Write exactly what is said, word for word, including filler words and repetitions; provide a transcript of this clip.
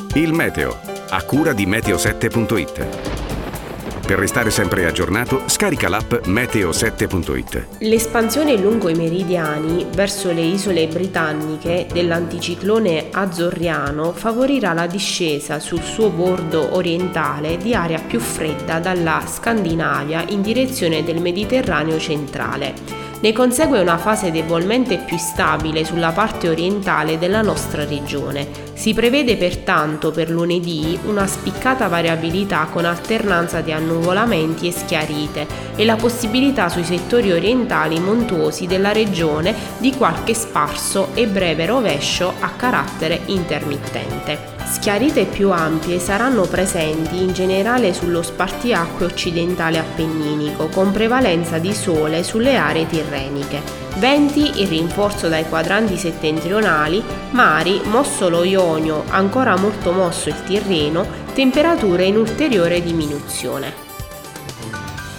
Il meteo, a cura di meteo sette punto it. Per restare sempre aggiornato, scarica l'app meteo sette punto it. L'espansione lungo i meridiani verso le isole britanniche dell'anticiclone azzorriano favorirà la discesa sul suo bordo orientale di aria più fredda dalla Scandinavia in direzione del Mediterraneo centrale. Ne consegue una fase debolmente più stabile sulla parte orientale della nostra regione. Si prevede pertanto per lunedì una spiccata variabilità con alternanza di annuvolamenti e schiarite e la possibilità sui settori orientali montuosi della regione di qualche sparso e breve rovescio a carattere intermittente. Schiarite più ampie saranno presenti in generale sullo spartiacque occidentale appenninico, con prevalenza di sole sulle aree tirreniche. Venti in rinforzo dai quadranti settentrionali, mari, mosso lo Ionio, ancora molto mosso il Tirreno, temperature in ulteriore diminuzione.